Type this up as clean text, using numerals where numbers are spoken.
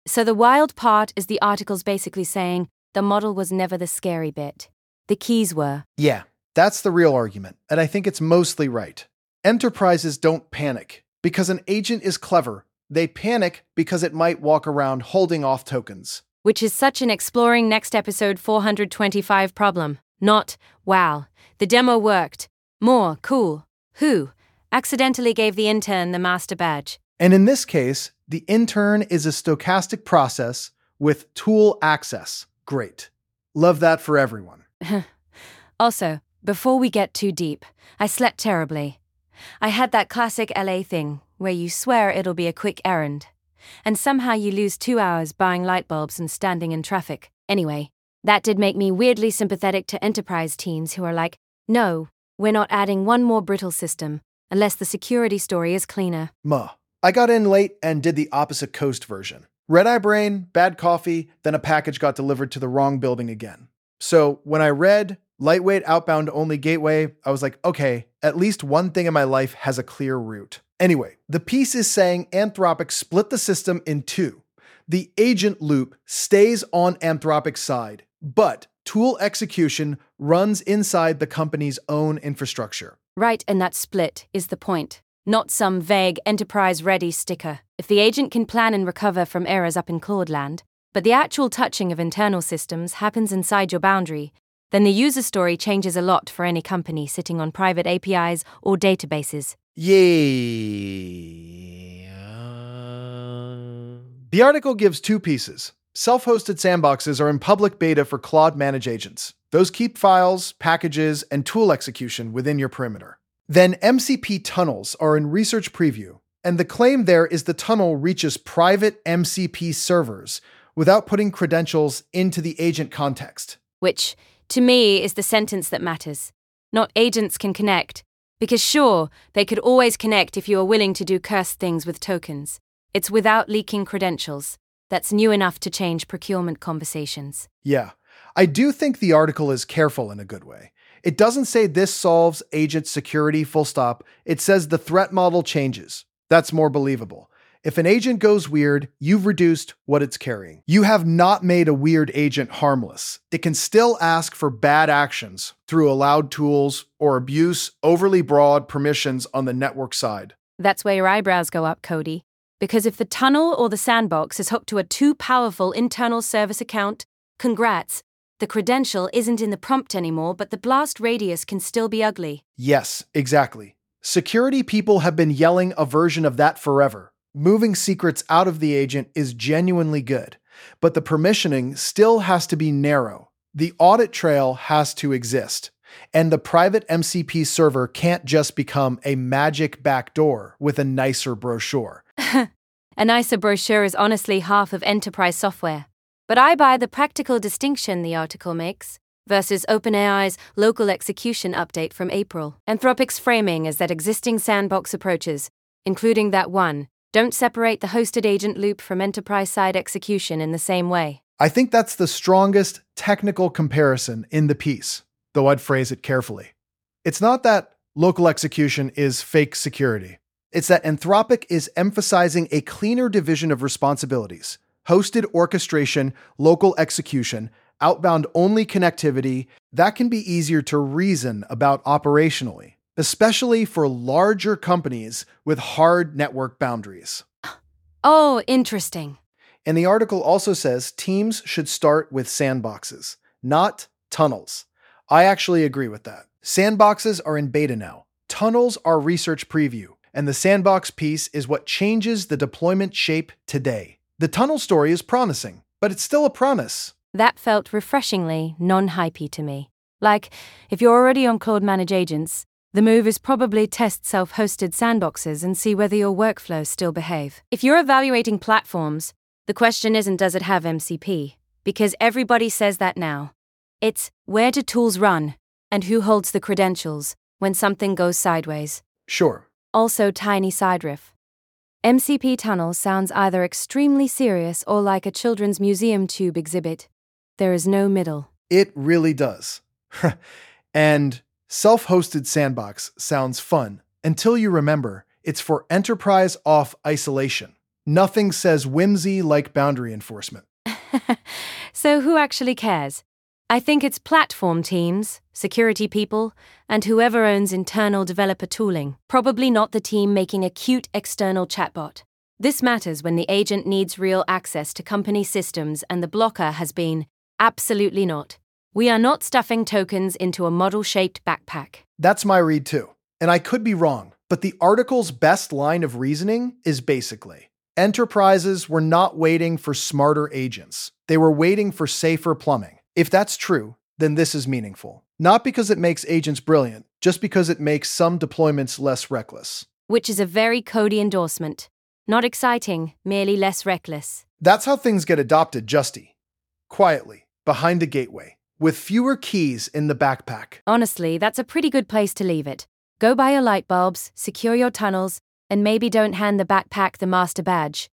So the wild part is the article's basically saying the model was never the scary bit. The keys were. Yeah, that's the real argument, and I think it's mostly right. Enterprises don't panic because an agent is clever. They panic because it might walk around holding off tokens. Which is such an exploring next episode 425 problem. Not, wow, the demo worked. More, cool. Who? Accidentally gave the intern the master badge. And in this case, the intern is a stochastic process with tool access. Great. Love that for everyone. Also, before we get too deep, I slept terribly. I had that classic LA thing where you swear it'll be a quick errand, and somehow you lose 2 hours buying light bulbs and standing in traffic. Anyway, that did make me weirdly sympathetic to enterprise teams who are like, no, we're not adding one more brittle system unless the security story is cleaner. I got in late and did the opposite coast version. Red-eye brain, bad coffee, then a package got delivered to the wrong building again. So when I read lightweight outbound only gateway, I was like, okay, at least one thing in my life has a clear route. Anyway, the piece is saying Anthropic split the system in two. The agent loop stays on Anthropic's side, but tool execution runs inside the company's own infrastructure. Right, and that split is the point. Not some vague enterprise-ready sticker. If the agent can plan and recover from errors up in Claude land, but the actual touching of internal systems happens inside your boundary, then the user story changes a lot for any company sitting on private APIs or databases. Yay. The article gives two pieces. Self-hosted sandboxes are in public beta for Claude Manage agents. Those keep files, packages, and tool execution within your perimeter. Then MCP tunnels are in research preview, and the claim there is the tunnel reaches private MCP servers without putting credentials into the agent context. Which, to me, is the sentence that matters. Not agents can connect, because sure, they could always connect if you are willing to do cursed things with tokens. It's without leaking credentials. That's new enough to change procurement conversations. Yeah, I do think the article is careful in a good way. It doesn't say this solves agent security full stop. It says the threat model changes. That's more believable. If an agent goes weird, you've reduced what it's carrying. You have not made a weird agent harmless. It can still ask for bad actions through allowed tools or abuse overly broad permissions on the network side. That's where your eyebrows go up, Cody. Because if the tunnel or the sandbox is hooked to a too powerful internal service account, congrats. The credential isn't in the prompt anymore, but the blast radius can still be ugly. Yes, exactly. Security people have been yelling a version of that forever. Moving secrets out of the agent is genuinely good, but the permissioning still has to be narrow. The audit trail has to exist, and the private MCP server can't just become a magic backdoor with a nicer brochure. A nicer brochure is honestly half of enterprise software. But I buy the practical distinction the article makes versus OpenAI's local execution update from April. Anthropic's framing is that existing sandbox approaches, including that one, don't separate the hosted agent loop from enterprise-side execution in the same way. I think that's the strongest technical comparison in the piece, though I'd phrase it carefully. It's not that local execution is fake security. It's that Anthropic is emphasizing a cleaner division of responsibilities. Hosted orchestration, local execution, outbound-only connectivity, that can be easier to reason about operationally, especially for larger companies with hard network boundaries. Oh, interesting. And the article also says teams should start with sandboxes, not tunnels. I actually agree with that. Sandboxes are in beta now. Tunnels are research preview, and the sandbox piece is what changes the deployment shape today. The tunnel story is promising, but it's still a promise. That felt refreshingly non-hypey to me. Like, if you're already on Claude Manage agents, the move is probably test self-hosted sandboxes and see whether your workflows still behave. If you're evaluating platforms, the question isn't does it have MCP, because everybody says that now. It's where do tools run, and who holds the credentials when something goes sideways. Sure. Also, tiny side riff. MCP tunnel sounds either extremely serious or like a children's museum tube exhibit. There is no middle. It really does. And self-hosted sandbox sounds fun until you remember it's for enterprise off isolation. Nothing says whimsy like boundary enforcement. So who actually cares? I think it's platform teams, security people, and whoever owns internal developer tooling, probably not the team making a cute external chatbot. This matters when the agent needs real access to company systems and the blocker has been, absolutely not. We are not stuffing tokens into a model-shaped backpack. That's my read too. And I could be wrong, but the article's best line of reasoning is basically, enterprises were not waiting for smarter agents. They were waiting for safer plumbing. If that's true, then this is meaningful. Not because it makes agents brilliant, just because it makes some deployments less reckless. Which is a very Cody endorsement. Not exciting, merely less reckless. That's how things get adopted, Justy. Quietly, behind the gateway, with fewer keys in the backpack. Honestly, that's a pretty good place to leave it. Go buy your light bulbs, secure your tunnels, and maybe don't hand the backpack the master badge.